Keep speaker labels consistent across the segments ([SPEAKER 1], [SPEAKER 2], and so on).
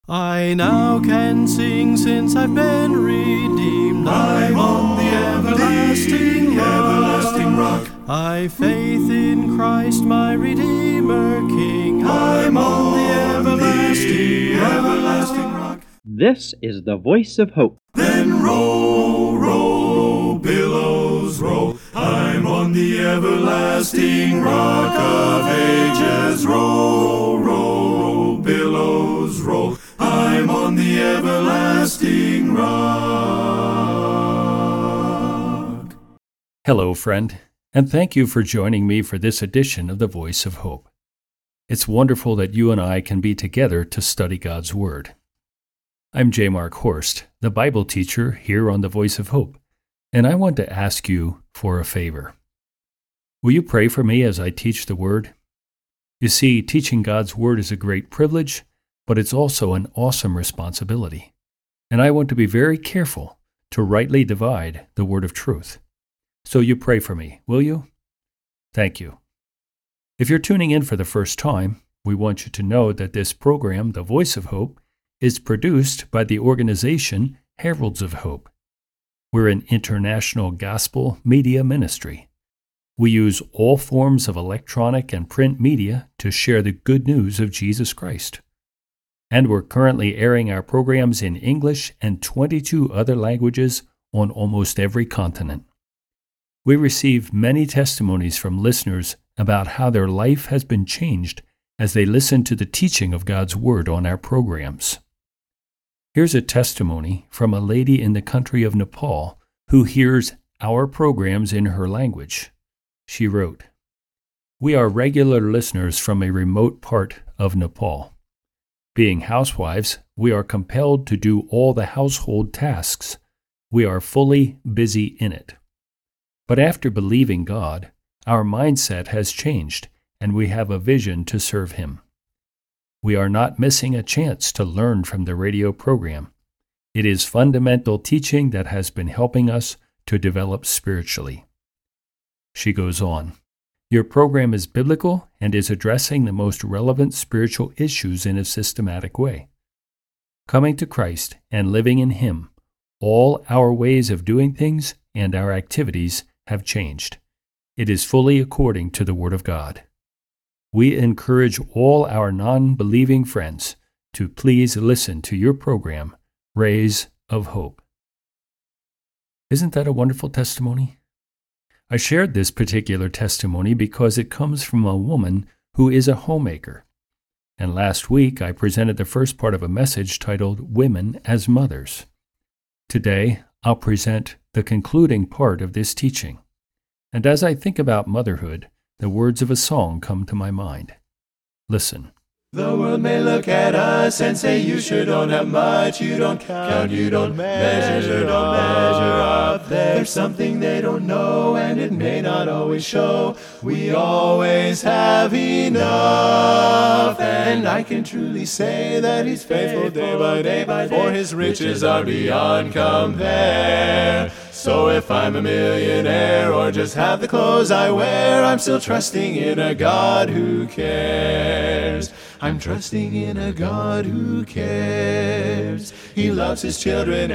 [SPEAKER 1] I now can sing since I've been redeemed. I'm on the everlasting rock. I've faith in Christ my Redeemer King. I'm on the everlasting rock.
[SPEAKER 2] This is the Voice of Hope.
[SPEAKER 3] Then roll, roll, billows roll. I'm on the everlasting rock of ages. Roll, roll, billows roll. I'm on the everlasting rock.
[SPEAKER 4] Hello, friend, and thank you for joining me for this edition of the Voice of Hope. It's wonderful that you and I can be together to study God's Word. I'm J. Mark Horst, the Bible teacher here on the Voice of Hope, and I want to ask you for a favor. Will you pray for me as I teach the Word? You see, teaching God's Word is a great privilege, but it's also an awesome responsibility, and I want to be very careful to rightly divide the word of truth. So you pray for me, will you? Thank you. If you're tuning in for the first time, we want you to know that this program, The Voice of Hope, is produced by the organization Heralds of Hope. We're an international gospel media ministry. We use all forms of electronic and print media to share the good news of Jesus Christ. And we're currently airing our programs in English and 22 other languages on almost every continent. We receive many testimonies from listeners about how their life has been changed as they listen to the teaching of God's Word on our programs. Here's a testimony from a lady in the country of Nepal who hears our programs in her language. She wrote, "We are regular listeners from a remote part of Nepal. Being housewives, we are compelled to do all the household tasks. We are fully busy in it. But after believing God, our mindset has changed, and we have a vision to serve Him. We are not missing a chance to learn from the radio program. It is fundamental teaching that has been helping us to develop spiritually." She goes on, "Your program is biblical and is addressing the most relevant spiritual issues in a systematic way. Coming to Christ and living in Him, all our ways of doing things and our activities have changed. It is fully according to the Word of God. We encourage all our non-believing friends to please listen to your program, Rays of Hope." Isn't that a wonderful testimony? I shared this particular testimony because it comes from a woman who is a homemaker. And last week I presented the first part of a message titled Women as Mothers. Today I'll present the concluding part of this teaching. And as I think about motherhood, the words of a song come to my mind. Listen.
[SPEAKER 3] The world may look at us and say you sure don't have much, you don't count, you don't measure up. There's something they don't know and it may not always show. We always have enough, and I can truly say that He's faithful day by day, for His riches are beyond compare. So if I'm a millionaire or just have the clothes I wear, I'm still trusting in a God who cares. I'm trusting in a God who cares. He loves His children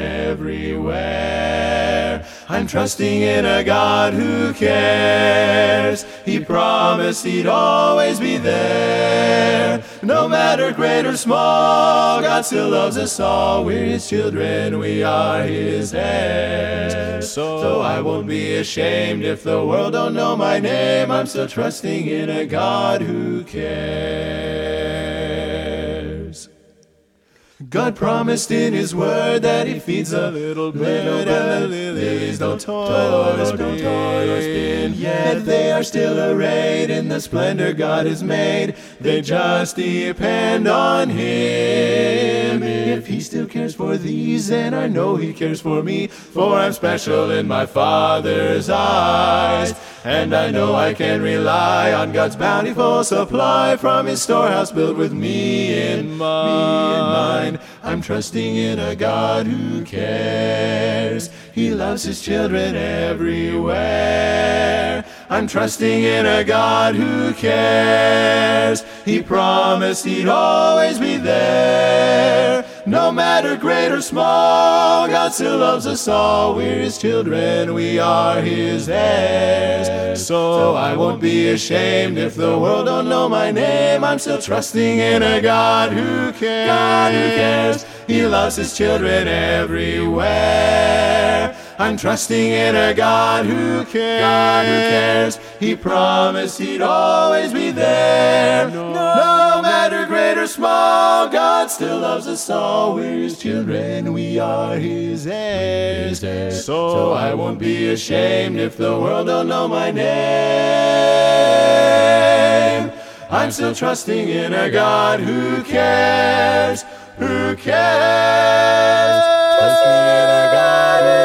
[SPEAKER 3] everywhere. I'm trusting in a God who cares. He promised He'd always be there. No matter great or small, God still loves us all. We're His children, we are His heirs. So I won't be ashamed if the world don't know my name. I'm still trusting in a God who cares. God promised in His word that He feeds the little bird, and the lilies don't toil or spin. Yet they are still arrayed in the splendor God has made. They just depend on Him. If He still cares for these, then I know He cares for me, for I'm special in my Father's eyes. And I know I can rely on God's bountiful supply from His storehouse built with me in mind. I'm trusting in a God who cares. He loves His children everywhere. I'm trusting in a God who cares. He promised He'd always be there. No matter great or small, God still loves us all. We're His children, we are His heirs. So I won't be ashamed if the world don't know my name. I'm still trusting in a God who cares. God who cares. He loves His children everywhere. I'm trusting in a God who cares. God who cares. He promised He'd always be there. No matter great or small, God still loves us all. We're His children, we are His heirs. So I won't be ashamed if the world don't know my name. I'm still trusting in a God who cares. Who cares? Trusting in a God who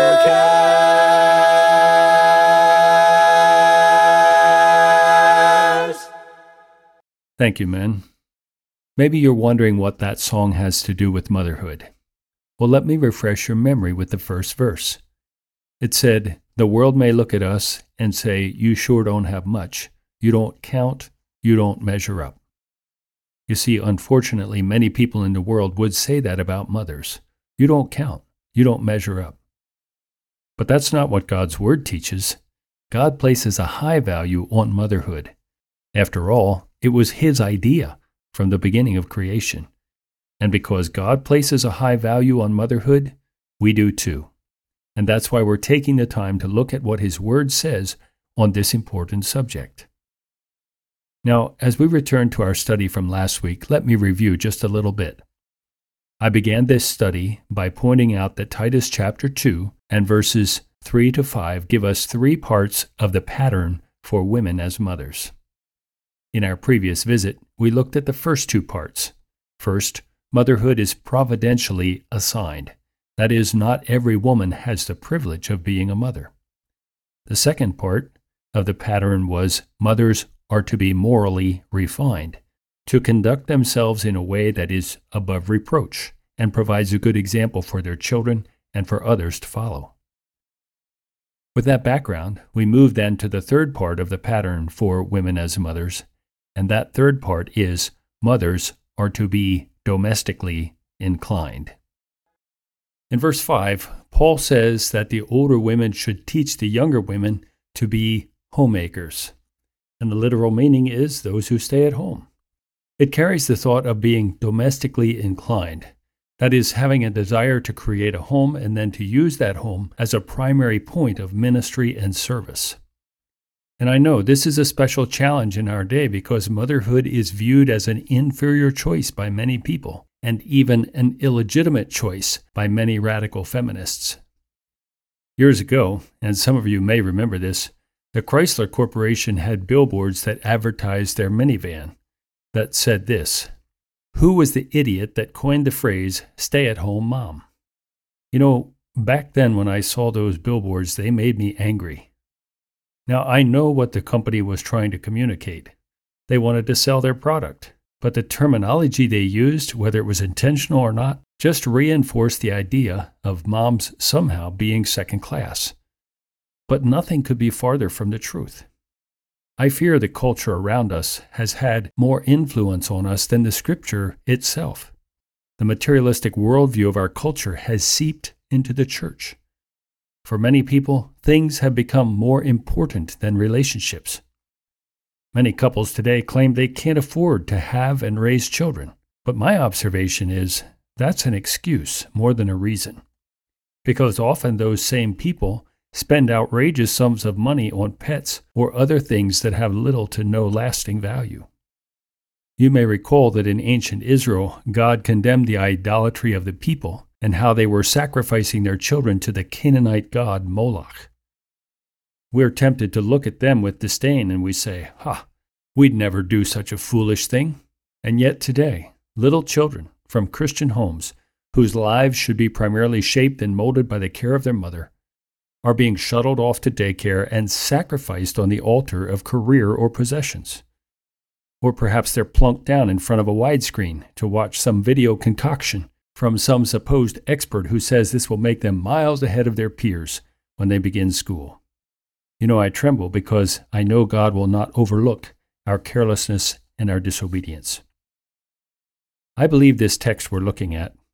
[SPEAKER 3] cares.
[SPEAKER 4] Thank you, men. Maybe you're wondering what that song has to do with motherhood. Well, let me refresh your memory with the first verse. It said, "The world may look at us and say, you sure don't have much. You don't count. You don't measure up." You see, unfortunately, many people in the world would say that about mothers. You don't count. You don't measure up. But that's not what God's Word teaches. God places a high value on motherhood. After all, it was His idea from the beginning of creation. And because God places a high value on motherhood, we do too. And that's why we're taking the time to look at what His Word says on this important subject. Now, as we return to our study from last week, let me review just a little bit. I began this study by pointing out that Titus chapter 2 and verses 3 to 5 give us 3 parts of the pattern for women as mothers. In our previous visit, we looked at the first 2 parts. First, motherhood is providentially assigned. That is, not every woman has the privilege of being a mother. The second part of the pattern was mothers are to be morally refined, to conduct themselves in a way that is above reproach and provides a good example for their children and for others to follow. With that background, we move then to the third part of the pattern for women as mothers, and that third part is mothers are to be domestically inclined. In verse 5, Paul says that the older women should teach the younger women to be homemakers. And the literal meaning is those who stay at home. It carries the thought of being domestically inclined, that is, having a desire to create a home and then to use that home as a primary point of ministry and service. And I know this is a special challenge in our day because motherhood is viewed as an inferior choice by many people, and even an illegitimate choice by many radical feminists. Years ago, and some of you may remember this, the Chrysler Corporation had billboards that advertised their minivan that said this: "Who was the idiot that coined the phrase, stay-at-home mom?" You know, back then when I saw those billboards, they made me angry. Now, I know what the company was trying to communicate. They wanted to sell their product, but the terminology they used, whether it was intentional or not, just reinforced the idea of moms somehow being second class. But nothing could be farther from the truth. I fear the culture around us has had more influence on us than the Scripture itself. The materialistic worldview of our culture has seeped into the church. For many people, things have become more important than relationships. Many couples today claim they can't afford to have and raise children, but my observation is that's an excuse more than a reason. Because often those same people spend outrageous sums of money on pets or other things that have little to no lasting value. You may recall that in ancient Israel, God condemned the idolatry of the people and how they were sacrificing their children to the Canaanite god Moloch. We're tempted to look at them with disdain and we say, we'd never do such a foolish thing. And yet today, little children from Christian homes, whose lives should be primarily shaped and molded by the care of their mother, are being shuttled off to daycare and sacrificed on the altar of career or possessions. Or perhaps they're plunked down in front of a widescreen to watch some video concoction from some supposed expert who says this will make them miles ahead of their peers when they begin school. You know, I tremble because I know God will not overlook our carelessness and our disobedience. I believe this text we're looking at,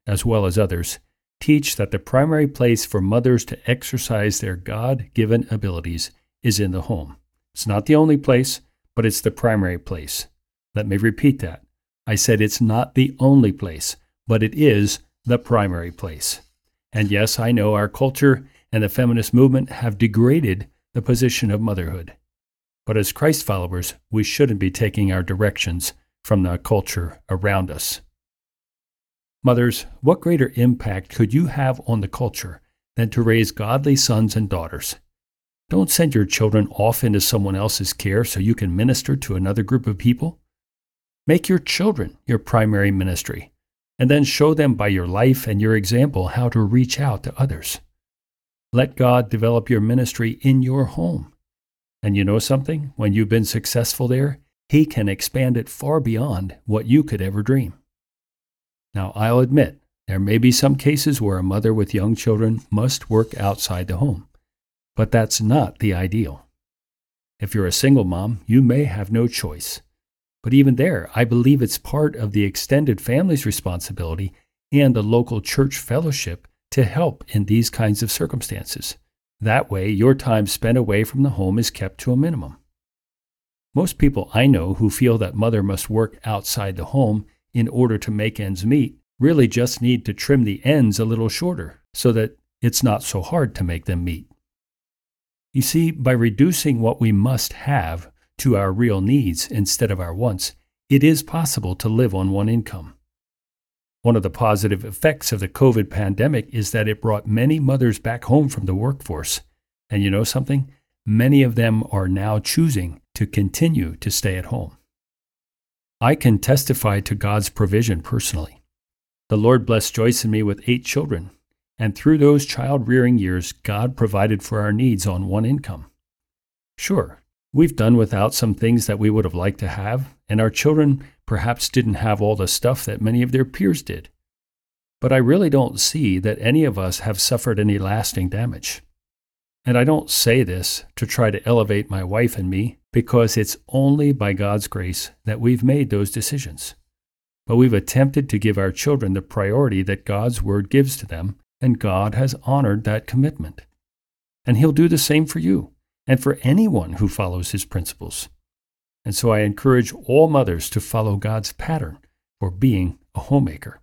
[SPEAKER 4] as well as others, teach that the primary place for mothers to exercise their God-given abilities is in the home. It's not the only place, but it's the primary place. Let me repeat that. I said it's not the only place, but it is the primary place. And yes, I know our culture and the feminist movement have degraded the position of motherhood. But as Christ followers, we shouldn't be taking our directions from the culture around us. Mothers, what greater impact could you have on the culture than to raise godly sons and daughters? Don't send your children off into someone else's care so you can minister to another group of people. Make your children your primary ministry, and then show them by your life and your example how to reach out to others. Let God develop your ministry in your home. And you know something? When you've been successful there, He can expand it far beyond what you could ever dream. Now, I'll admit, there may be some cases where a mother with young children must work outside the home, but that's not the ideal. If you're a single mom, you may have no choice. But even there, I believe it's part of the extended family's responsibility and the local church fellowship to help in these kinds of circumstances. That way, your time spent away from the home is kept to a minimum. Most people I know who feel that mother must work outside the home in order to make ends meet really just need to trim the ends a little shorter so that it's not so hard to make them meet. You see, by reducing what we must have to our real needs instead of our wants, it is possible to live on one income. One of the positive effects of the COVID pandemic is that it brought many mothers back home from the workforce. And you know something? Many of them are now choosing to continue to stay at home. I can testify to God's provision personally. The Lord blessed Joyce and me with 8 children, and through those child-rearing years, God provided for our needs on one income. Sure, we've done without some things that we would have liked to have, and our children perhaps didn't have all the stuff that many of their peers did. But I really don't see that any of us have suffered any lasting damage. And I don't say this to try to elevate my wife and me, because it's only by God's grace that we've made those decisions. But we've attempted to give our children the priority that God's Word gives to them, and God has honored that commitment. And He'll do the same for you, and for anyone who follows His principles. And so I encourage all mothers to follow God's pattern for being a homemaker.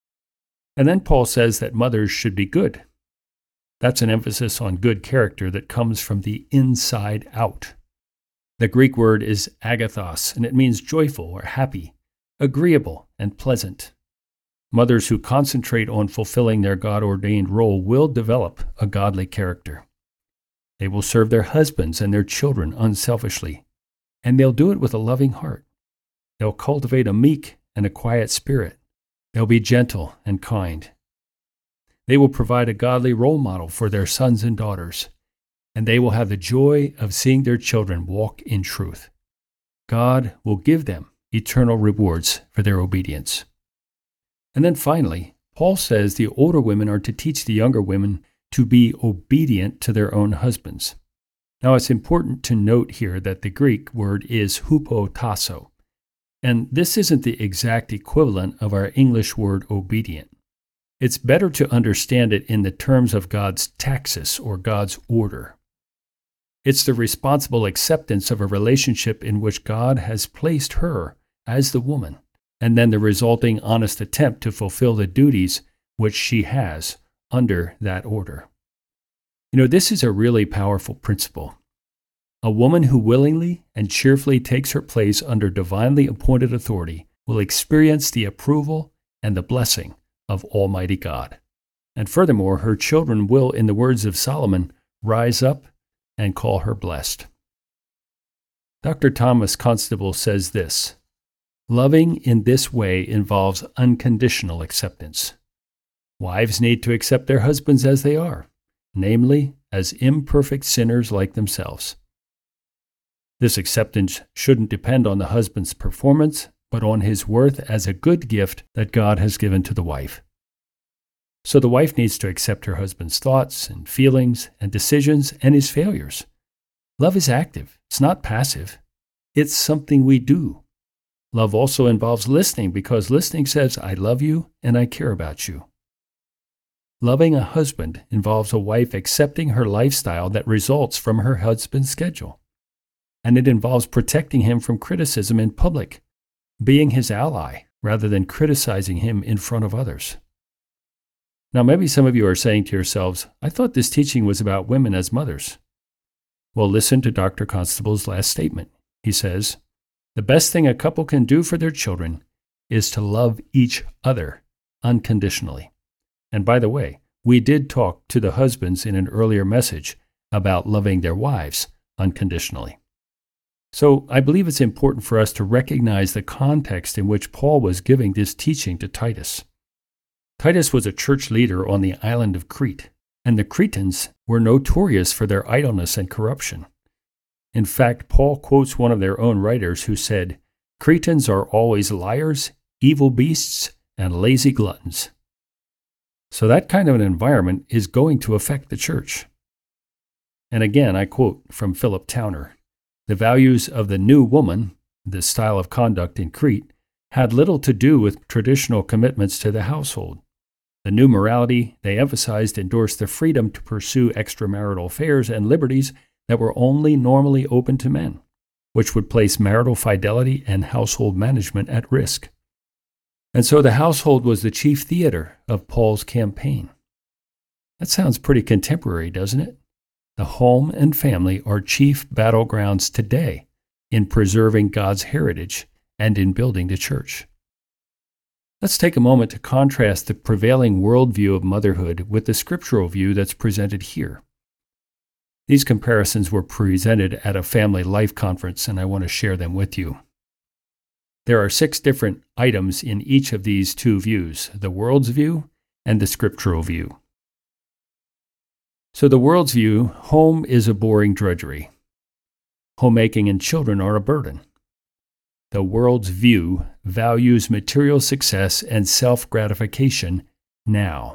[SPEAKER 4] And then Paul says that mothers should be good. That's an emphasis on good character that comes from the inside out. The Greek word is agathos, and it means joyful or happy, agreeable and pleasant. Mothers who concentrate on fulfilling their God-ordained role will develop a godly character. They will serve their husbands and their children unselfishly, and they'll do it with a loving heart. They'll cultivate a meek and a quiet spirit. They'll be gentle and kind. They will provide a godly role model for their sons and daughters, and they will have the joy of seeing their children walk in truth. God will give them eternal rewards for their obedience. And then finally, Paul says the older women are to teach the younger women to be obedient to their own husbands. Now, it's important to note here that the Greek word is hupotasso, and this isn't the exact equivalent of our English word obedient. It's better to understand it in the terms of God's taxis or God's order. It's the responsible acceptance of a relationship in which God has placed her as the woman, and then the resulting honest attempt to fulfill the duties which she has under that order. You know, this is a really powerful principle. A woman who willingly and cheerfully takes her place under divinely appointed authority will experience the approval and the blessing of Almighty God. And furthermore, her children will, in the words of Solomon, rise up and call her blessed. Dr. Thomas Constable says this: loving in this way involves unconditional acceptance. Wives need to accept their husbands as they are, namely, as imperfect sinners like themselves. This acceptance shouldn't depend on the husband's performance, but on his worth as a good gift that God has given to the wife. So the wife needs to accept her husband's thoughts and feelings and decisions and his failures. Love is active. It's not passive. It's something we do. Love also involves listening, because listening says, I love you and I care about you. Loving a husband involves a wife accepting her lifestyle that results from her husband's schedule. And it involves protecting him from criticism in public, being his ally rather than criticizing him in front of others. Now, maybe some of you are saying to yourselves, I thought this teaching was about women as mothers. Well, listen to Dr. Constable's last statement. He says, the best thing a couple can do for their children is to love each other unconditionally. And by the way, we did talk to the husbands in an earlier message about loving their wives unconditionally. So I believe it's important for us to recognize the context in which Paul was giving this teaching to Titus. Titus was a church leader on the island of Crete, and the Cretans were notorious for their idleness and corruption. In fact, Paul quotes one of their own writers who said, Cretans are always liars, evil beasts, and lazy gluttons. So that kind of an environment is going to affect the church. And again, I quote from Philip Towner, the values of the new woman, the style of conduct in Crete, had little to do with traditional commitments to the household. The new morality they emphasized endorsed the freedom to pursue extramarital affairs and liberties that were only normally open to men, which would place marital fidelity and household management at risk. And so the household was the chief theater of Paul's campaign. That sounds pretty contemporary, doesn't it? The home and family are chief battlegrounds today in preserving God's heritage and in building the church. Let's take a moment to contrast the prevailing worldview of motherhood with the scriptural view that's presented here. These comparisons were presented at a family life conference, and I want to share them with you. There are 6 different items in each of these two views, the world's view and the scriptural view. So the world's view, home is a boring drudgery. Homemaking and children are a burden. The world's view values material success and self-gratification now.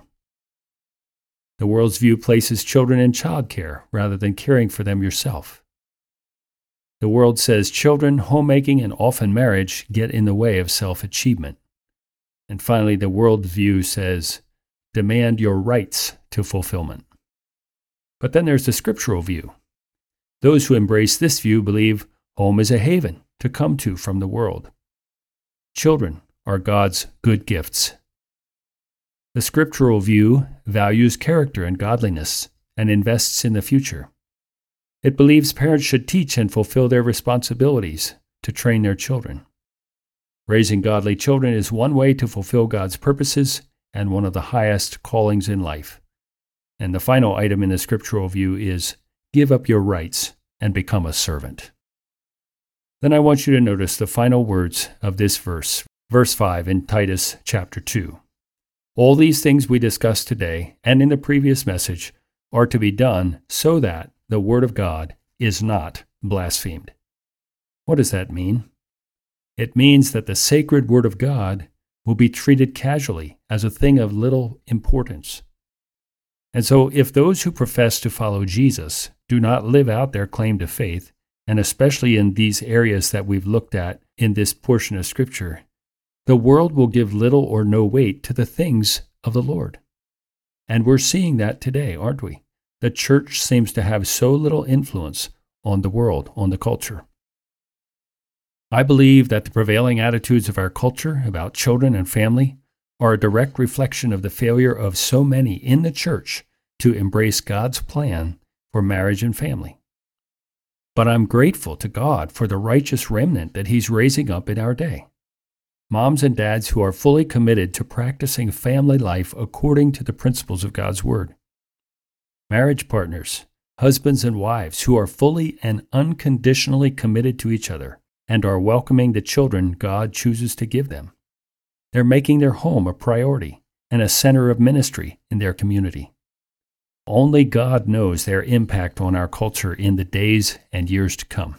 [SPEAKER 4] The world's view places children in childcare rather than caring for them yourself. The world says children, homemaking, and often marriage get in the way of self-achievement. And finally, the world view says, demand your rights to fulfillment. But then there's the scriptural view. Those who embrace this view believe home is a haven to come to from the world. Children are God's good gifts. The scriptural view values character and godliness and invests in the future. It believes parents should teach and fulfill their responsibilities to train their children. Raising godly children is one way to fulfill God's purposes and one of the highest callings in life. And the final item in the scriptural view is give up your rights and become a servant. Then I want you to notice the final words of this verse, verse 5 in Titus chapter 2. All these things we discussed today and in the previous message are to be done so that the word of God is not blasphemed. What does that mean? It means that the sacred word of God will be treated casually as a thing of little importance. And so if those who profess to follow Jesus do not live out their claim to faith, and especially in these areas that we've looked at in this portion of Scripture, the world will give little or no weight to the things of the Lord. And we're seeing that today, aren't we? The church seems to have so little influence on the world, on the culture. I believe that the prevailing attitudes of our culture about children and family are a direct reflection of the failure of so many in the church to embrace God's plan for marriage and family. But I'm grateful to God for the righteous remnant that He's raising up in our day. Moms and dads who are fully committed to practicing family life according to the principles of God's Word. Marriage partners, husbands and wives who are fully and unconditionally committed to each other and are welcoming the children God chooses to give them. They're making their home a priority and a center of ministry in their community. Only God knows their impact on our culture in the days and years to come.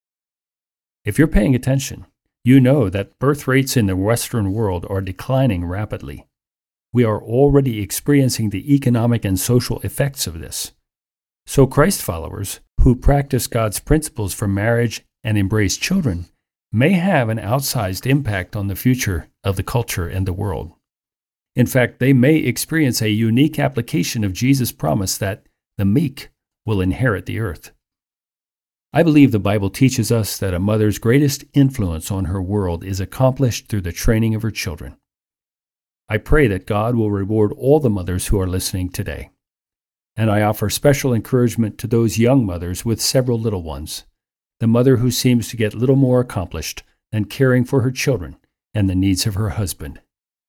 [SPEAKER 4] If you're paying attention, you know that birth rates in the Western world are declining rapidly. We are already experiencing the economic and social effects of this. So Christ followers who practice God's principles for marriage and embrace children may have an outsized impact on the future of the culture and the world. In fact, they may experience a unique application of Jesus' promise that the meek will inherit the earth. I believe the Bible teaches us that a mother's greatest influence on her world is accomplished through the training of her children. I pray that God will reward all the mothers who are listening today. And I offer special encouragement to those young mothers with several little ones, the mother who seems to get little more accomplished than caring for her children and the needs of her husband.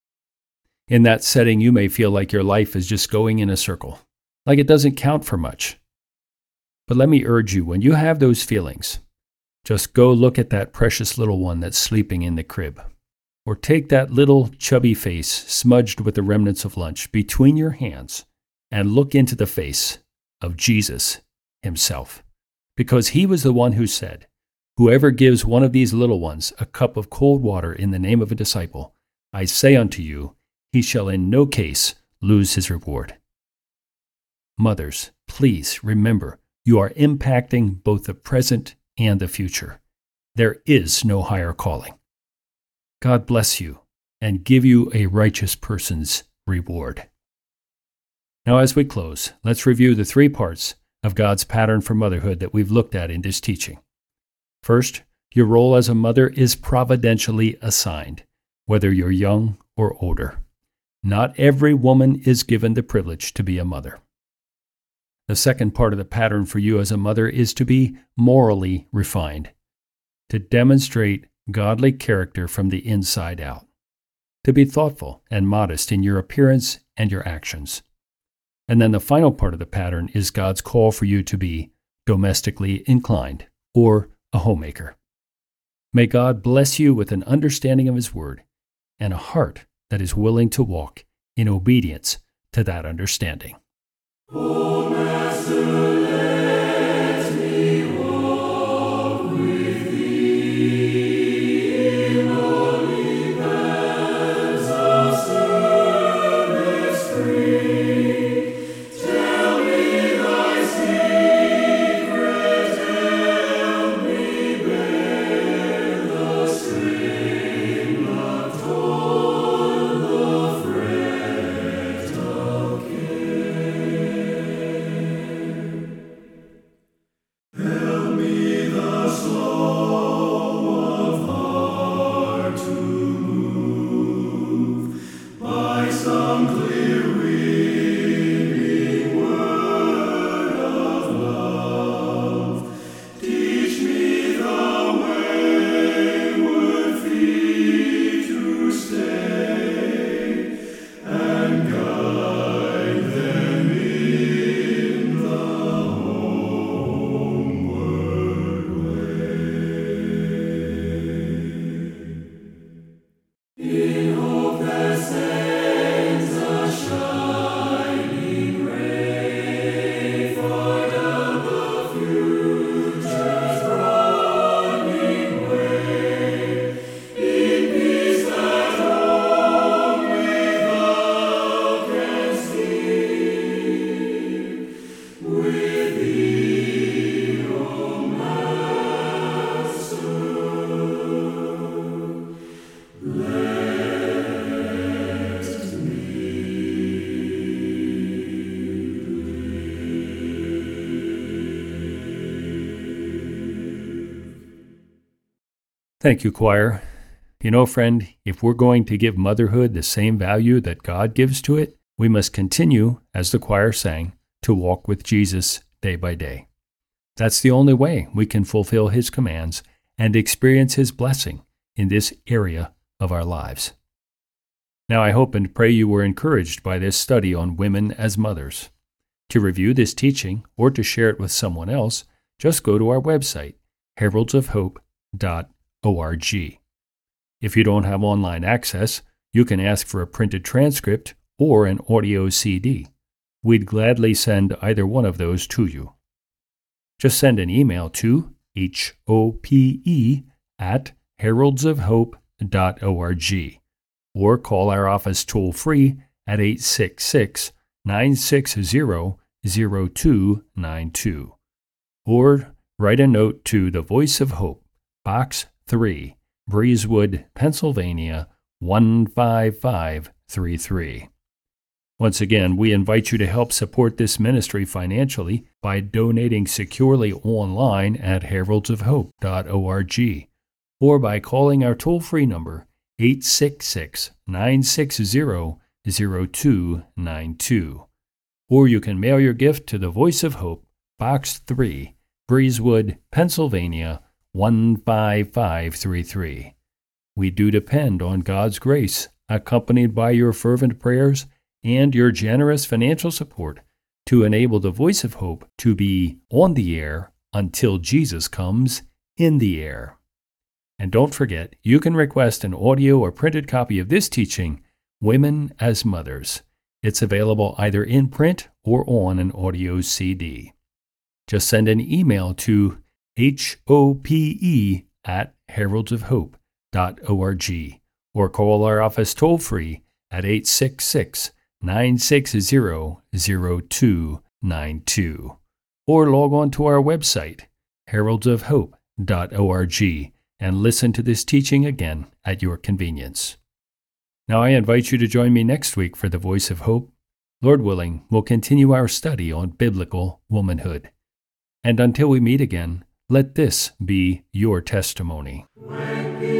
[SPEAKER 4] In that setting, you may feel like your life is just going in a circle, like it doesn't count for much. But let me urge you, when you have those feelings, just go look at that precious little one that's sleeping in the crib. Or take that little chubby face smudged with the remnants of lunch between your hands and look into the face of Jesus himself. Because he was the one who said, "Whoever gives one of these little ones a cup of cold water in the name of a disciple, I say unto you, he shall in no case lose his reward." Mothers, please remember, you are impacting both the present and the future. There is no higher calling. God bless you and give you a righteous person's reward. Now, as we close, let's review the 3 parts of God's pattern for motherhood that we've looked at in this teaching. First, your role as a mother is providentially assigned, whether you're young or older. Not every woman is given the privilege to be a mother. The second part of the pattern for you as a mother is to be morally refined, to demonstrate godly character from the inside out, to be thoughtful and modest in your appearance and your actions. And then the final part of the pattern is God's call for you to be domestically inclined, or a homemaker. May God bless you with an understanding of His Word and a heart that is willing to walk in obedience to that understanding.
[SPEAKER 3] O Master, let me walk with thee in holy paths of service free. Tell me thy secret, help me bear the strain of toil, the fret of Help me the slow of heart to move by some clear winning word of love. Teach me the wayward feet to stay and guide them in the in hope that sends a shining ray, far down the future's broadening way, in peace that only thou canst give, with thee, O Master.
[SPEAKER 4] Thank you, choir. You know, friend, if we're going to give motherhood the same value that God gives to it, we must continue, as the choir sang, to walk with Jesus day by day. That's the only way we can fulfill His commands and experience His blessing in this area of our lives. Now, I hope and pray you were encouraged by this study on women as mothers. To review this teaching or to share it with someone else, just go to our website, heraldsofhope.org. If you don't have online access, you can ask for a printed transcript or an audio CD. We'd gladly send either one of those to you. Just send an email to hope@heraldsofhope.org or call our office toll-free at 866-960-0292. Or write a note to The Voice of Hope, Box 3, Breezewood, Pennsylvania, 155 866-962-9533. Once again, we invite you to help support this ministry financially by donating securely online at heraldsofhope.org or by calling our toll-free number 866-960-0292. Or you can mail your gift to the Voice of Hope, Box 3, Breezewood, Pennsylvania, 15533. We do depend on God's grace, accompanied by your fervent prayers and your generous financial support, to enable the Voice of Hope to be on the air until Jesus comes in the air. And don't forget, you can request an audio or printed copy of this teaching, Women as Mothers. It's available either in print or on an audio CD. Just send an email to hope@heraldsofhope.org or call our office toll-free at 866-960-0292 or log on to our website, heraldsofhope.org, and listen to this teaching again at your convenience. Now I invite you to join me next week for the Voice of Hope. Lord willing, we'll continue our study on biblical womanhood. And until we meet again, let this be your testimony.
[SPEAKER 3] When